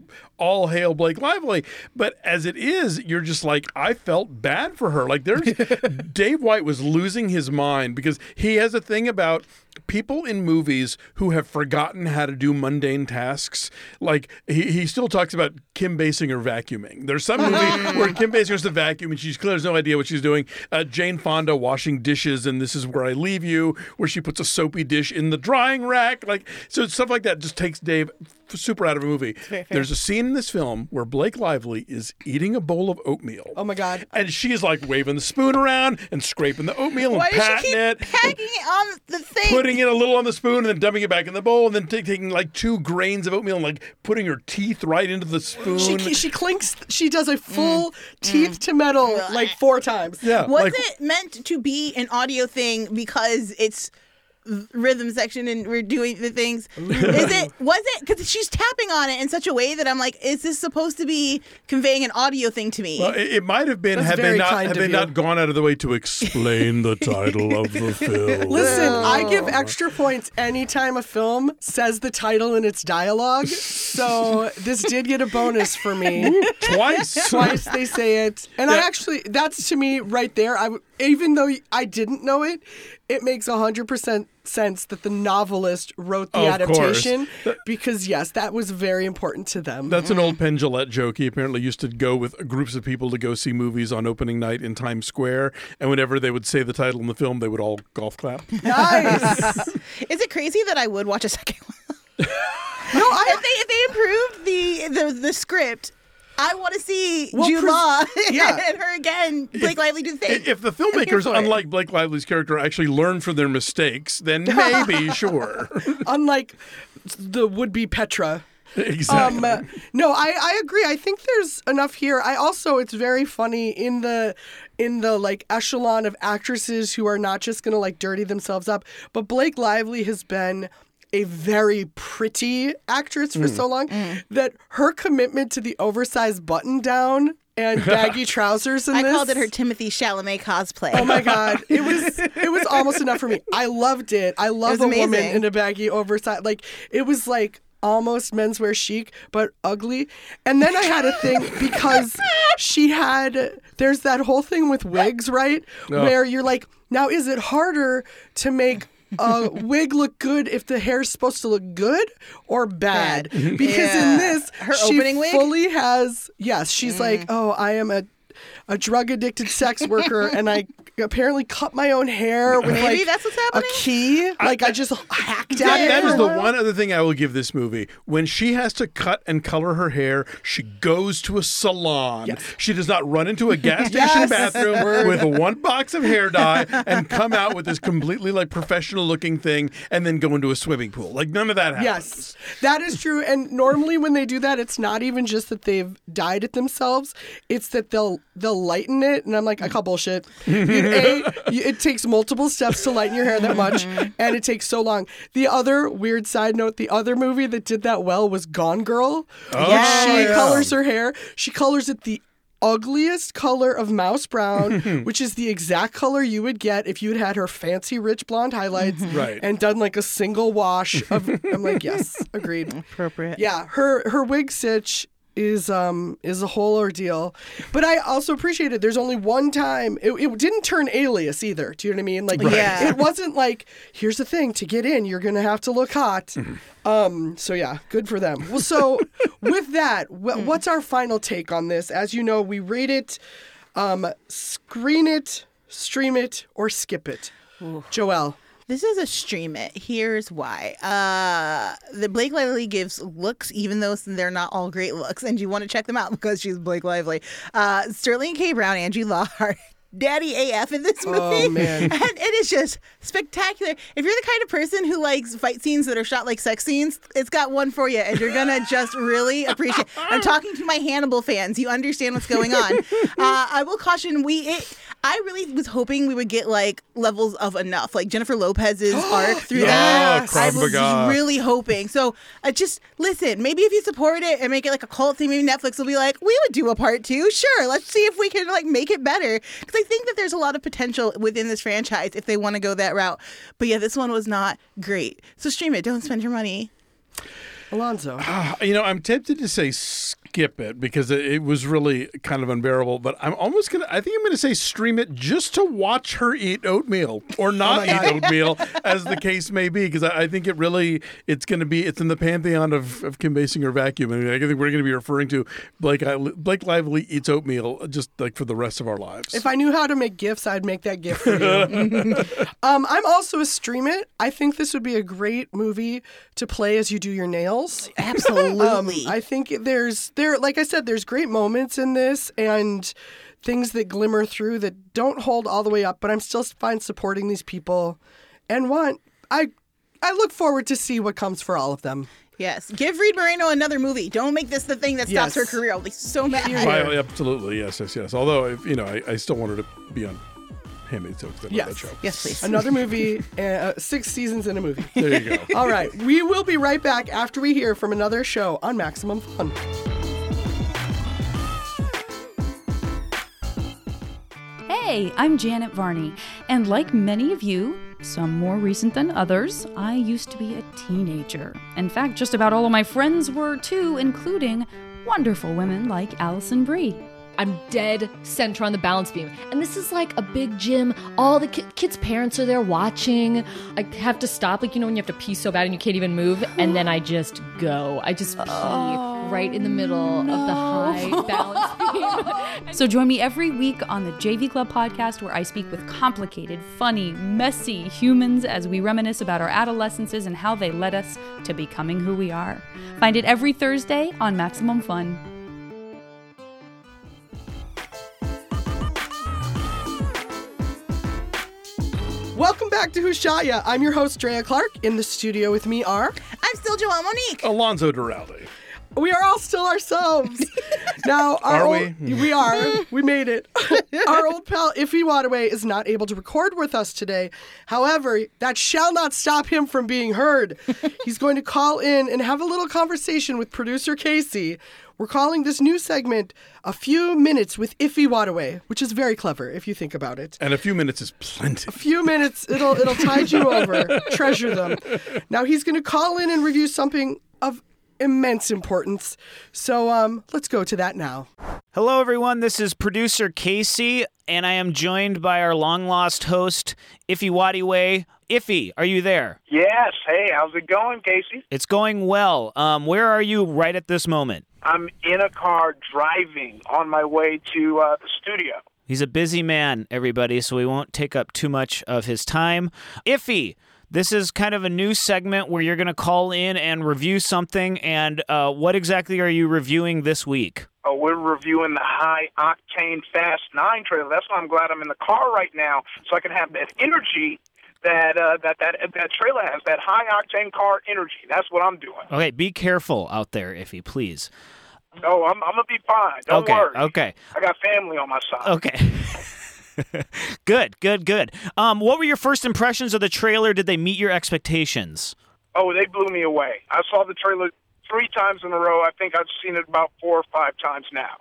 all hail Blake Lively. But as it is, you're just like, I felt bad for her. Like Dave White was losing his mind because he has a thing about people in movies who have forgotten how to do mundane tasks. Like he still talks about Kim Basinger vacuuming. There's some movie where Kim Basinger has to vacuum and she clearly has no idea what she's doing. Jane Fonda washing dishes and This Is Where I Leave You, where she puts a soapy dish in the drying rack. So stuff like that just takes Dave super out of a movie. There's a scene in this film where Blake Lively is eating a bowl of oatmeal. Oh my God. And she's like waving the spoon around and scraping the oatmeal and patting it. Packing it on the thing. Putting it a little on the spoon and then dumping it back in the bowl and then taking like 2 grains of oatmeal and like putting her teeth right into the spoon. She clinks, she does a full teeth to metal like 4 times. Yeah. Was it meant to be an audio thing because it's rhythm section and we're doing the things? Was it because she's tapping on it in such a way that I'm like, is this supposed to be conveying an audio thing to me? Well, it might have been had they not gone out of the way to explain the title of the film. Listen, I give extra points anytime a film says the title in its dialogue, so this did get a bonus for me. Twice they say it, and I actually, that's to me right there. Even though I didn't know it, it makes 100% sense that the novelist wrote the adaptation because, yes, that was very important to them. That's an old Penn Jillette joke. He apparently used to go with groups of people to go see movies on opening night in Times Square, and whenever they would say the title in the film, they would all golf clap. Nice. Is it crazy that I would watch a second one? No, if they improved the script, I want to see Jude Law and her again, Blake Lively do the thing. If the filmmakers, unlike Blake Lively's character, actually learn from their mistakes, then maybe, sure. Unlike the would-be Petra. Exactly. No, I agree. I think there's enough here. It's very funny in the like echelon of actresses who are not just going to like dirty themselves up, but Blake Lively has been a very pretty actress for so long that her commitment to the oversized button down and baggy trousers in I this. called it her Timothée Chalamet cosplay. Oh my God. It was almost enough for me. I loved it. I love a woman in a baggy oversized, like it was like almost menswear chic, but ugly. And then I had a thing because there's that whole thing with wigs, right? Oh. Where you're like, now is it harder to make a wig look good if the hair's supposed to look good or bad? Because in this, her she opening wig fully has, she's like, oh, I am a drug-addicted sex worker, and I apparently cut my own hair with maybe that's what's happening. A key. I just hacked at it. That is the one other thing I will give this movie. When she has to cut and color her hair, she goes to a salon. Yes. She does not run into a gas station bathroom with 1 box of hair dye and come out with this completely like professional-looking thing and then go into a swimming pool. Like none of that happens. Yes, that is true. And normally when they do that, it's not even just that they've dyed it themselves. It's that they'll lighten it. And I'm like, I call bullshit. It takes multiple steps to lighten your hair that much, and it takes so long. The other weird side note, the other movie that did that well was Gone Girl. She colors her hair. She colors it the ugliest color of mouse brown, which is the exact color you would get if you had her fancy rich blonde highlights and done like a single wash of. I'm like, yes, agreed. Appropriate. Yeah, her wig stitch is a whole ordeal. But I also appreciate it. There's only one time it didn't turn Alias either. Do you know what I mean? Like it wasn't like, here's the thing, to get in, you're gonna have to look hot. So yeah, good for them. Well, so with that, what's our final take on this? As you know, we rate it, screen it, stream it, or skip it. Joelle. This is a stream it. Here's why. The Blake Lively gives looks, even though they're not all great looks, and you want to check them out because she's Blake Lively. Sterling K. Brown, Angie Law, Daddy AF in this movie. Oh, man. And it is just spectacular. If you're the kind of person who likes fight scenes that are shot like sex scenes, it's got one for you, and you're going to just really appreciate it. I'm talking to my Hannibal fans. You understand what's going on. I will caution, I really was hoping we would get like levels of enough, like Jennifer Lopez's arc through Yes. that. I was Krav Maga. really hoping. So just listen, maybe if you support it and make it like a cult thing, maybe Netflix will be like, we would do a part 2. Sure, let's see if we can like make it better. Because I think that there's a lot of potential within this franchise if they want to go that route. But yeah, this one was not great. So stream it. Don't spend your money. Alonzo. I'm tempted to say skip it because it was really kind of unbearable, but I think I'm going to say stream it just to watch her eat oatmeal or not eat oatmeal, as the case may be, because I think it's in the pantheon of Kim Basinger vacuum. I mean, I think we're going to be referring to Blake Lively eats oatmeal just like for the rest of our lives. If I knew how to make GIFs, I'd make that GIF for you. I'm also a stream it. I think this would be a great movie to play as you do your nails. Absolutely. I think like I said, there's great moments in this and things that glimmer through that don't hold all the way up, but I'm still fine supporting these people and I look forward to see what comes for all of them. Yes. Give Reed Moreno another movie. Don't make this the thing that stops her career. I'll be so mad. Absolutely. Yes. Although, I still wanted to be on Handmaid's Tale. That show. Yes, please. Another movie, 6 seasons in a movie. There you go. All right. We will be right back after we hear from another show on Maximum Fun. Hey, I'm Janet Varney, and like many of you, some more recent than others, I used to be a teenager. In fact, just about all of my friends were too, including wonderful women like Allison Brie. I'm dead center on the balance beam. And this is like a big gym. All the kids' parents are there watching. I have to stop, when you have to pee so bad and you can't even move. And then I just go. I just pee right in the middle of the high balance beam. So join me every week on the JV Club podcast, where I speak with complicated, funny, messy humans as we reminisce about our adolescences and how they led us to becoming who we are. Find it every Thursday on Maximum Fun. Welcome back to Who Shot Ya? I'm your host, Drea Clark. In the studio with me are... I'm still Joelle Monique. Alonzo Duralde. We are all still ourselves. Now, we are. We made it. Our old pal, Iffy Wadaway, is not able to record with us today. However, that shall not stop him from being heard. He's going to call in and have a little conversation with producer Casey. We're calling this new segment A Few Minutes with Iffy Wadaway, which is very clever if you think about it. And a few minutes is plenty. A few minutes, it'll tide you over. Treasure them. Now, he's going to call in and review something of immense importance. So let's go to that now. Hello, everyone. This is producer Casey, and I am joined by our long-lost host, Iffy Wadaway. Iffy, are you there? Yes. Hey, how's it going, Casey? It's going well. Where are you right at this moment? I'm in a car driving on my way to the studio. He's a busy man, everybody, so we won't take up too much of his time. Iffy, this is kind of a new segment where you're going to call in and review something, and what exactly are you reviewing this week? Oh, we're reviewing the high-octane Fast 9 trailer. That's why I'm glad I'm in the car right now, so I can have that energy that trailer has, that high-octane car energy. That's what I'm doing. Okay, be careful out there, Iffy, please. No, I'm going to be fine. Don't worry. Okay. I got family on my side. Okay. Good. What were your first impressions of the trailer? Did they meet your expectations? Oh, they blew me away. I saw the trailer 3 times in a row. I think I've seen it about 4 or 5 times now.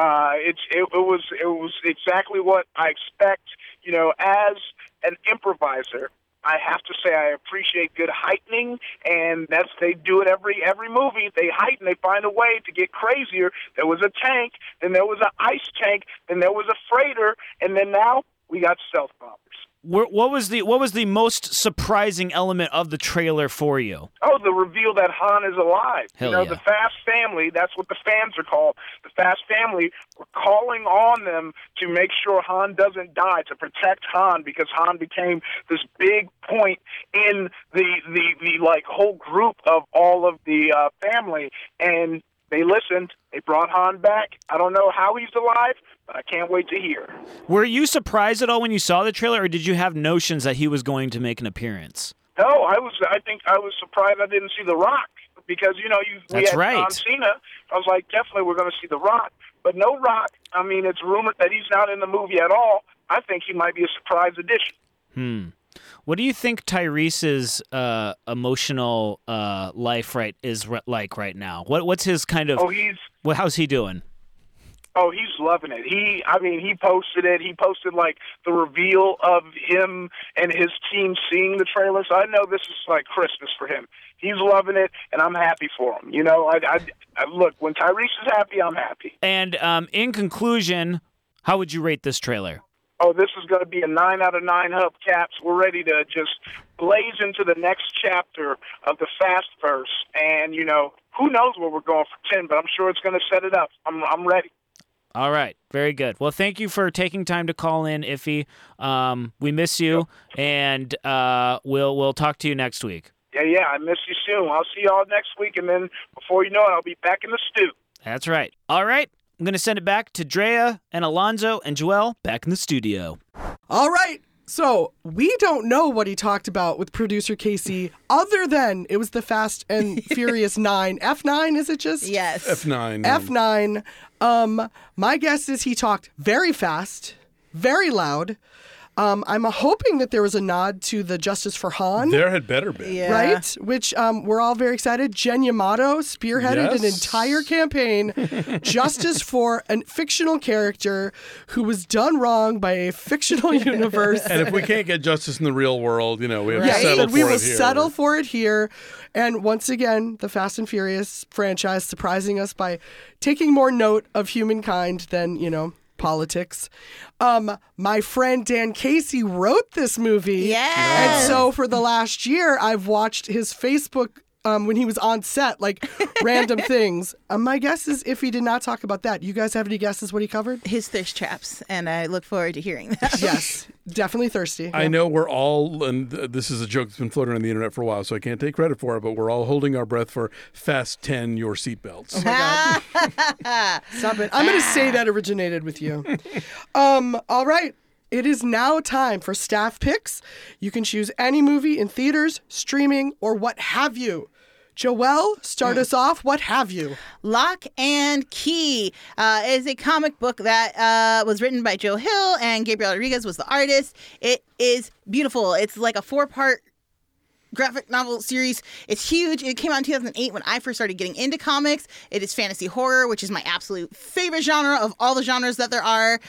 It was exactly what I expect. As an improviser, I have to say I appreciate good heightening, and they do it every movie. They heighten, they find a way to get crazier. There was a tank, then there was an ice tank, then there was a freighter, and then now we got stealth bombers. What was the most surprising element of the trailer for you? Oh, the reveal that Han is alive. Hell yeah. The Fast family, that's what the fans are called. The Fast family, we're calling on them to make sure Han doesn't die, to protect Han, because Han became this big point in the whole group of all of the family, and they listened. They brought Han back. I don't know how he's alive, but I can't wait to hear. Were you surprised at all when you saw the trailer, or did you have notions that he was going to make an appearance? No, I think I was surprised I didn't see The Rock, because we had John Cena. I was like, definitely we're going to see The Rock, but no Rock. I mean, it's rumored that he's not in the movie at all. I think he might be a surprise addition. What do you think Tyrese's emotional life like right now? What's his kind of? How's he doing? Oh, he's loving it. He posted it. He posted like the reveal of him and his team seeing the trailer. So I know this is like Christmas for him. He's loving it, and I'm happy for him. You know, I look, when Tyrese is happy, I'm happy. And in conclusion, how would you rate this trailer? Oh, this is going to be a 9 out of 9 hubcaps. We're ready to just blaze into the next chapter of the Fastverse. And, you know, who knows where we're going for 10, but I'm sure it's going to set it up. I'm ready. All right. Very good. Well, thank you for taking time to call in, Iffy. We miss you, and we'll talk to you next week. Yeah, I miss you soon. I'll see y'all next week, and then before you know it, I'll be back in the stew. That's right. All right. I'm going to send it back to Drea and Alonzo and Joelle back in the studio. All right. So we don't know what he talked about with producer Casey other than it was the Fast and Furious 9. F9, is it just? Yes. F9. F9. My guess is he talked very fast, very loud. I'm hoping that there was a nod to the Justice for Han. There had better be. Yeah. Right? Which we're all very excited. Jen Yamato spearheaded an entire campaign, Justice for a fictional character who was done wrong by a fictional universe. And if we can't get justice in the real world, you know, we have to Yes, settle for we it will here. settle for it here. And once again, the Fast and Furious franchise surprising us by taking more note of humankind than, you know, politics. My friend Dan Casey wrote this movie. Yes. And so for the last year, I've watched his Facebook when he was on set, like random things. My guess is if he did not talk about that. You guys have any guesses what he covered? His thirst traps, and I look forward to hearing that. Yes, definitely thirsty. I know we're all, and this is a joke that's been floating on the internet for a while, so I can't take credit for it, but we're all holding our breath for Fast 10 your seatbelts. Oh my God. Stop it. I'm going to say that originated with you. All right. It is now time for staff picks. You can choose any movie in theaters, streaming, or what have you. Joelle, start us off. What have you? Lock and Key is a comic book that was written by Joe Hill, and Gabriel Rodriguez was the artist. It is beautiful. It's like a 4-part graphic novel series. It's huge. It came out in 2008 when I first started getting into comics. It is fantasy horror, which is my absolute favorite genre of all the genres that there are.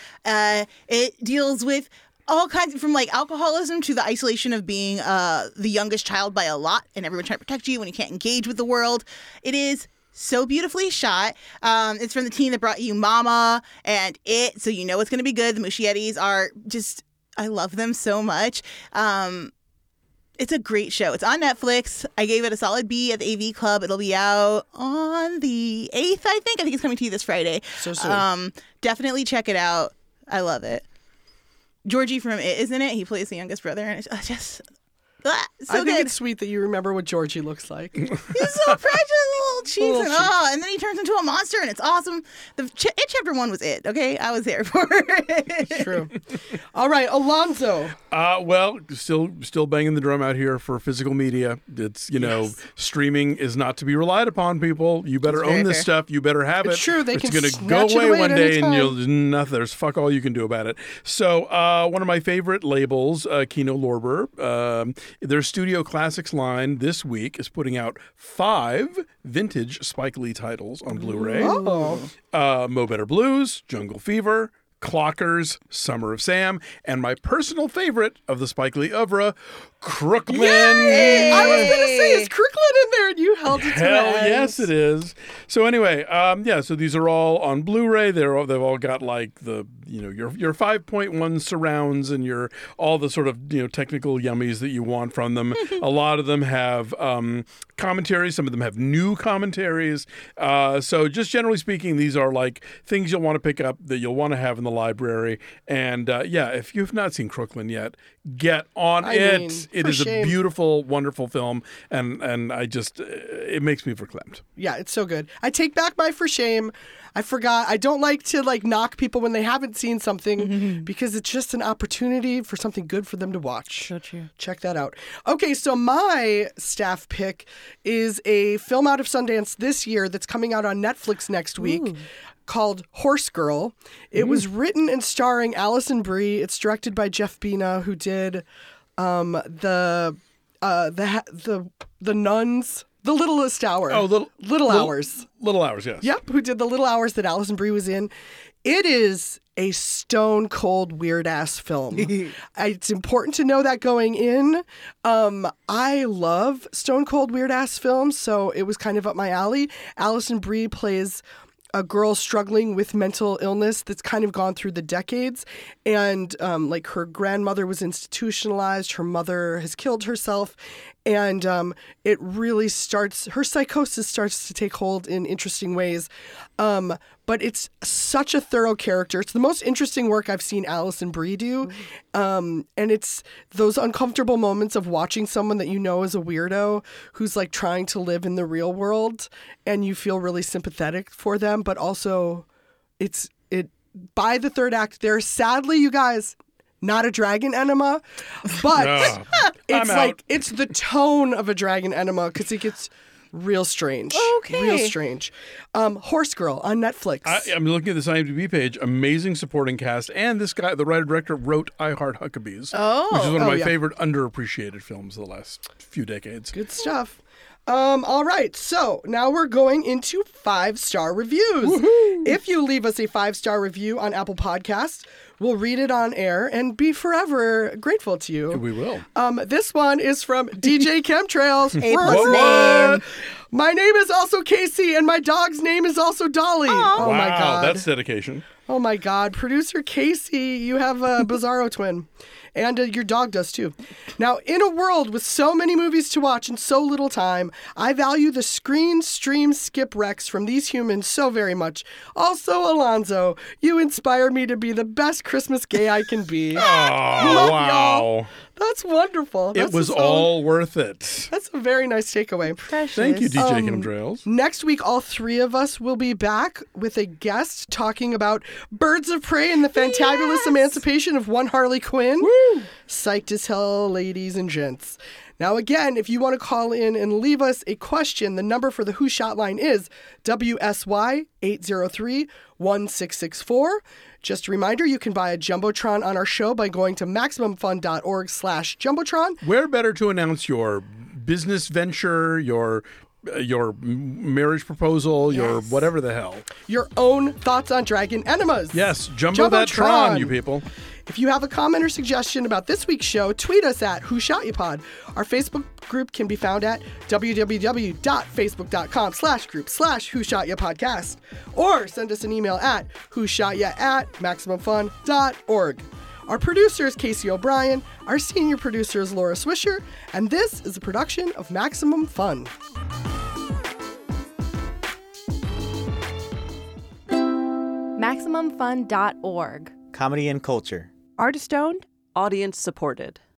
It deals with all kinds, from like alcoholism to the isolation of being the youngest child by a lot, and everyone trying to protect you when you can't engage with the world. It is so beautifully shot. It's from the team that brought you Mama and It, so you know it's going to be good. The Muschiettis are just, I love them so much. It's a great show. It's on Netflix. I gave it a solid B at the AV Club. It'll be out on the 8th, I think. I think it's coming to you this Friday. So soon. Definitely check it out. I love it. Georgie from It is in it. He plays the youngest brother, and it's just so I think good. it's sweet that you remember what Georgie looks like. He's so precious, little cheeks, and then he turns into a monster, and it's awesome. It chapter 1 was it. Okay, I was there for it. True. All right, Alonzo. Well, still banging the drum out here for physical media. It's, you know, streaming is not to be relied upon, people. You better own this stuff. You better have it. It's true. They it's can going to go snatch it away away one at day, any and time. there's fuck all you can do about it. So one of my favorite labels, Kino Lorber, their Studio Classics line this week is putting out 5 vintage Spike Lee titles on Blu-ray. Mo Better Blues, Jungle Fever, Clockers, Summer of Sam, and my personal favorite of the Spike Lee oeuvre, Crooklyn. Yay! I was going to say, is Crooklyn in there? And you held it to Hell the end. yes, it is. So anyway, so these are all on Blu-ray. They've all got like the, you know, your 5.1 surrounds and your all the sort of, you know, technical yummies that you want from them. A lot of them have commentaries. Some of them have new commentaries. So just generally speaking, these are like things you'll want to pick up that you'll want to have in the library. And if you've not seen Crooklyn yet, get on it. It is a beautiful, wonderful film, and I just it makes me verklempt. Yeah, it's so good. I take back my for shame. I forgot. I don't like to knock people when they haven't seen something because it's just an opportunity for something good for them to watch. So true. Check that out. Okay, so my staff pick is a film out of Sundance this year that's coming out on Netflix next week. called Horse Girl. It was written and starring Alison Brie. It's directed by Jeff Bina, who did the Nuns, The Littlest Hour. Oh, Little Hours. Little Hours, yes. Yep, who did The Little Hours that Alison Brie was in. It is a stone cold weird ass film. It's important to know that going in. I love stone cold weird ass films, so it was kind of up my alley. Alison Brie plays a girl struggling with mental illness that's kind of gone through the decades. And like her grandmother was institutionalized. Her mother has killed herself. And it really her psychosis starts to take hold in interesting ways. But it's such a thorough character. It's the most interesting work I've seen Alison Brie do. And it's those uncomfortable moments of watching someone that you know is a weirdo who's like trying to live in the real world, and you feel really sympathetic for them. But also by the third act, there's sadly, you guys, not a dragon enema, but it's the tone of a dragon enema because it gets real strange. Okay. Real strange. Horse Girl on Netflix. I'm looking at this IMDb page. Amazing supporting cast. And this guy, the writer-director, wrote I Heart Huckabees, which is one of my favorite underappreciated films of the last few decades. Good stuff. All right, so now we're going into 5-star reviews. Woohoo! If you leave us a 5-star review on Apple Podcasts, we'll read it on air and be forever grateful to you. We will. This one is from DJ Chemtrails. Name. My name is also Casey, and my dog's name is also Dolly. Oh wow, my God. That's dedication. Oh my God. Producer Casey, you have a Bizarro twin. And your dog does too. Now, in a world with so many movies to watch and so little time, I value the screen stream skip recs from these humans so very much. Also, Alonzo, you inspire me to be the best Christmas gay I can be. Oh, wow. Y'all. That's wonderful. It was all worth it. That's a very nice takeaway. Precious. Thank you, DJ Chemtrails. Next week, all three of us will be back with a guest talking about Birds of Prey and the fantabulous emancipation of one Harley Quinn. Woo! Psyched as hell, ladies and gents. Now, again, if you want to call in and leave us a question, the number for the Who Shot line is WSY 803-1664. Just a reminder, you can buy a Jumbotron on our show by going to MaximumFun.org/Jumbotron. Where better to announce your business venture, your marriage proposal, your whatever the hell. Your own thoughts on dragon enemas. Yes, Jumbo that Tron, you people. If you have a comment or suggestion about this week's show, tweet us at Who Shot Ya Pod. Our Facebook group can be found at www.facebook.com/group/Who Shot Ya Podcast. Or send us an email at whoshotya@maximumfun.org. Our producer is Casey O'Brien. Our senior producer is Laura Swisher. And this is a production of Maximum Fun. MaximumFun.org. Comedy and culture. Artist owned, audience supported.